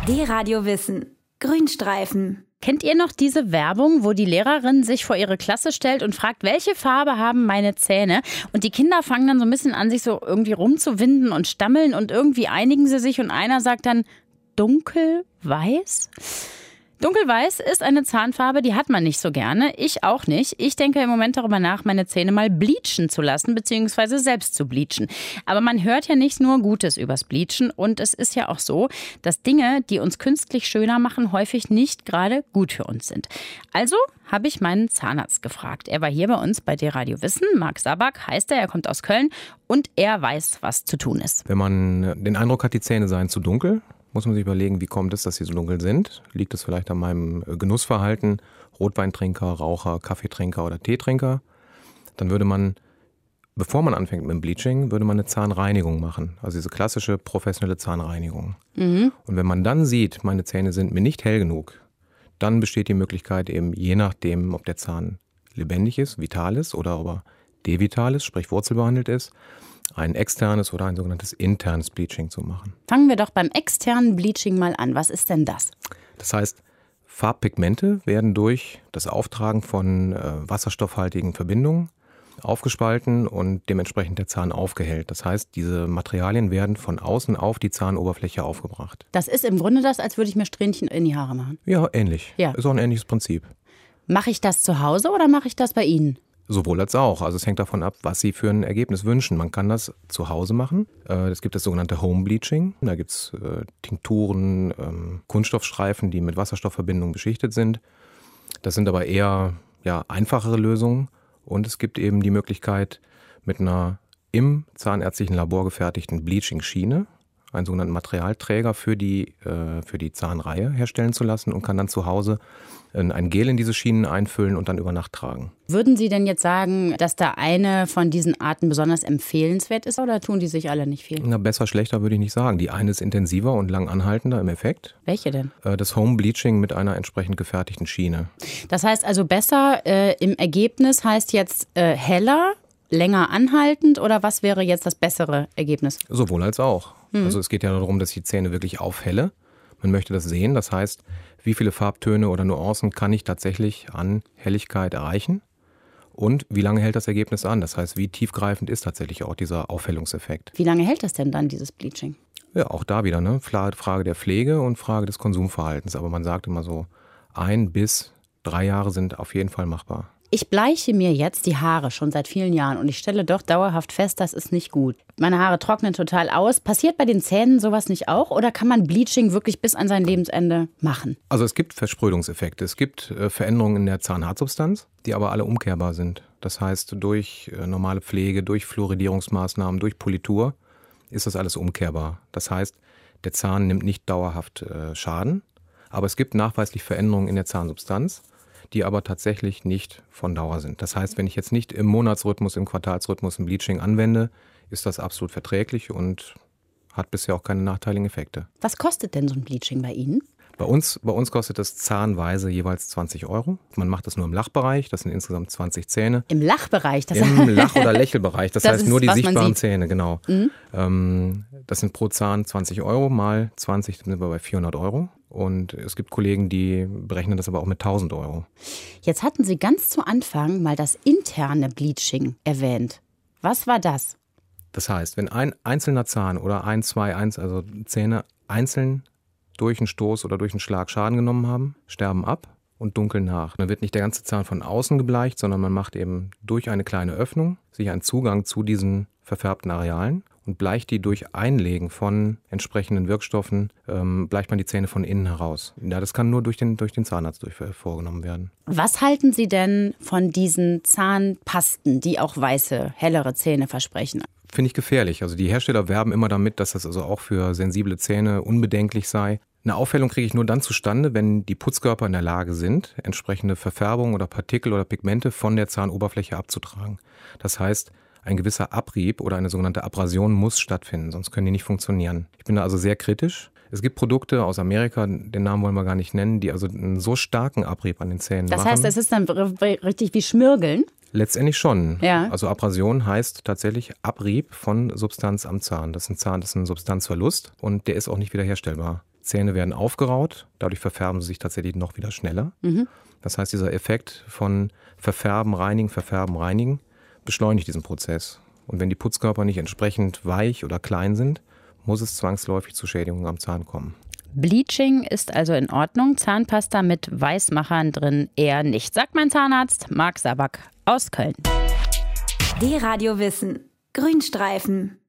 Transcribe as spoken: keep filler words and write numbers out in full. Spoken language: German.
D-Radio Wissen. Grünstreifen. Kennt ihr noch diese Werbung, wo die Lehrerin sich vor ihre Klasse stellt und fragt, welche Farbe haben meine Zähne? Und die Kinder fangen dann so ein bisschen an, sich so irgendwie rumzuwinden und stammeln und irgendwie einigen sie sich und einer sagt dann dunkelweiß. Dunkelweiß ist eine Zahnfarbe, die hat man nicht so gerne. Ich auch nicht. Ich denke im Moment darüber nach, meine Zähne mal bleachen zu lassen, beziehungsweise selbst zu bleachen. Aber man hört ja nicht nur Gutes übers Bleachen. Und es ist ja auch so, dass Dinge, die uns künstlich schöner machen, häufig nicht gerade gut für uns sind. Also habe ich meinen Zahnarzt gefragt. Er war hier bei uns bei D-Radio Wissen. Marc Sabak heißt er, er kommt aus Köln und er weiß, was zu tun ist. Wenn man den Eindruck hat, die Zähne seien zu dunkel, muss man sich überlegen, wie kommt es, dass sie so dunkel sind? Liegt es vielleicht an meinem Genussverhalten, Rotweintrinker, Raucher, Kaffeetrinker oder Teetrinker? Dann würde man, bevor man anfängt mit dem Bleaching, würde man eine Zahnreinigung machen. Also diese klassische professionelle Zahnreinigung. Mhm. Und wenn man dann sieht, meine Zähne sind mir nicht hell genug, dann besteht die Möglichkeit eben, je nachdem, ob der Zahn lebendig ist, vital ist oder aber devital ist, sprich wurzelbehandelt ist, ein externes oder ein sogenanntes internes Bleaching zu machen. Fangen wir doch beim externen Bleaching mal an. Was ist denn das? Das heißt, Farbpigmente werden durch das Auftragen von äh, wasserstoffhaltigen Verbindungen aufgespalten und dementsprechend der Zahn aufgehellt. Das heißt, diese Materialien werden von außen auf die Zahnoberfläche aufgebracht. Das ist im Grunde das, als würde ich mir Strähnchen in die Haare machen. Ja, ähnlich. Ja. Ist auch ein ähnliches Prinzip. Mache ich das zu Hause oder mache ich das bei Ihnen? Sowohl als auch. Also es hängt davon ab, was Sie für ein Ergebnis wünschen. Man kann das zu Hause machen. Es gibt das sogenannte Home Bleaching. Da gibt es äh, Tinkturen, ähm, Kunststoffstreifen, die mit Wasserstoffverbindungen beschichtet sind. Das sind aber eher ja, einfachere Lösungen. Und es gibt eben die Möglichkeit, mit einer im zahnärztlichen Labor gefertigten Bleaching-Schiene einen sogenannten Materialträger für die, äh, für die Zahnreihe herstellen zu lassen und kann dann zu Hause ein Gel in diese Schienen einfüllen und dann über Nacht tragen. Würden Sie denn jetzt sagen, dass da eine von diesen Arten besonders empfehlenswert ist oder tun die sich alle nicht viel? Na, besser, schlechter würde ich nicht sagen. Die eine ist intensiver und lang anhaltender im Effekt. Welche denn? Äh, das Home Bleaching mit einer entsprechend gefertigten Schiene. Das heißt also besser äh, im Ergebnis heißt jetzt äh, heller, länger anhaltend oder was wäre jetzt das bessere Ergebnis? Sowohl als auch. Mhm. Also es geht ja darum, dass ich die Zähne wirklich aufhelle. Man möchte das sehen, das heißt, wie viele Farbtöne oder Nuancen kann ich tatsächlich an Helligkeit erreichen und wie lange hält das Ergebnis an? Das heißt, wie tiefgreifend ist tatsächlich auch dieser Aufhellungseffekt? Wie lange hält das denn dann, dieses Bleaching? Ja, auch da wieder, ne? Frage der Pflege und Frage des Konsumverhaltens. Aber man sagt immer so, ein bis drei Jahre sind auf jeden Fall machbar. Ich bleiche mir jetzt die Haare schon seit vielen Jahren und ich stelle doch dauerhaft fest, das ist nicht gut. Meine Haare trocknen total aus. Passiert bei den Zähnen sowas nicht auch oder kann man Bleaching wirklich bis an sein Lebensende machen? Also es gibt Versprödungseffekte. Es gibt äh, Veränderungen in der Zahnhartsubstanz, die aber alle umkehrbar sind. Das heißt, durch äh, normale Pflege, durch Fluoridierungsmaßnahmen, durch Politur ist das alles umkehrbar. Das heißt, der Zahn nimmt nicht dauerhaft äh, Schaden, aber es gibt nachweislich Veränderungen in der Zahnsubstanz, die aber tatsächlich nicht von Dauer sind. Das heißt, wenn ich jetzt nicht im Monatsrhythmus, im Quartalsrhythmus ein Bleaching anwende, ist das absolut verträglich und hat bisher auch keine nachteiligen Effekte. Was kostet denn so ein Bleaching bei Ihnen? Bei uns, bei uns kostet das zahnweise jeweils zwanzig Euro. Man macht das nur im Lachbereich, das sind insgesamt zwanzig Zähne. Im Lachbereich? Das Im Lach- oder Lächelbereich, das, das heißt ist, nur die sichtbaren Zähne, genau. Mhm. Ähm, das sind pro Zahn zwanzig Euro, mal zwanzig sind wir bei vierhundert Euro. Und es gibt Kollegen, die berechnen das aber auch mit tausend Euro. Jetzt hatten Sie ganz zu Anfang mal das interne Bleaching erwähnt. Was war das? Das heißt, wenn ein einzelner Zahn oder ein, zwei, eins, also Zähne einzeln durch einen Stoß oder durch einen Schlag Schaden genommen haben, sterben ab und dunkeln nach. Dann wird nicht der ganze Zahn von außen gebleicht, sondern man macht eben durch eine kleine Öffnung sich einen Zugang zu diesen verfärbten Arealen und bleicht die durch Einlegen von entsprechenden Wirkstoffen, ähm, bleicht man die Zähne von innen heraus. Ja, das kann nur durch den, durch den Zahnarzt durch, äh, vorgenommen werden. Was halten Sie denn von diesen Zahnpasten, die auch weiße, hellere Zähne versprechen? Finde ich gefährlich. Also die Hersteller werben immer damit, dass das also auch für sensible Zähne unbedenklich sei. Eine Aufhellung kriege ich nur dann zustande, wenn die Putzkörper in der Lage sind, entsprechende Verfärbungen oder Partikel oder Pigmente von der Zahnoberfläche abzutragen. Das heißt, ein gewisser Abrieb oder eine sogenannte Abrasion muss stattfinden, sonst können die nicht funktionieren. Ich bin da also sehr kritisch. Es gibt Produkte aus Amerika, den Namen wollen wir gar nicht nennen, die also einen so starken Abrieb an den Zähnen das machen. Das heißt, es ist dann richtig wie Schmirgeln? Letztendlich schon. Ja. Also Abrasion heißt tatsächlich Abrieb von Substanz am Zahn. Das ist ein Zahn, das ist ein Substanzverlust und der ist auch nicht wiederherstellbar. Zähne werden aufgeraut, dadurch verfärben sie sich tatsächlich noch wieder schneller. Mhm. Das heißt, dieser Effekt von Verfärben, Reinigen, Verfärben, Reinigen beschleunigt diesen Prozess. Und wenn die Putzkörper nicht entsprechend weich oder klein sind, muss es zwangsläufig zu Schädigungen am Zahn kommen. Bleaching ist also in Ordnung, Zahnpasta mit Weißmachern drin eher nicht, sagt mein Zahnarzt Marc Sabak aus Köln. D-Radio Wissen. Grünstreifen.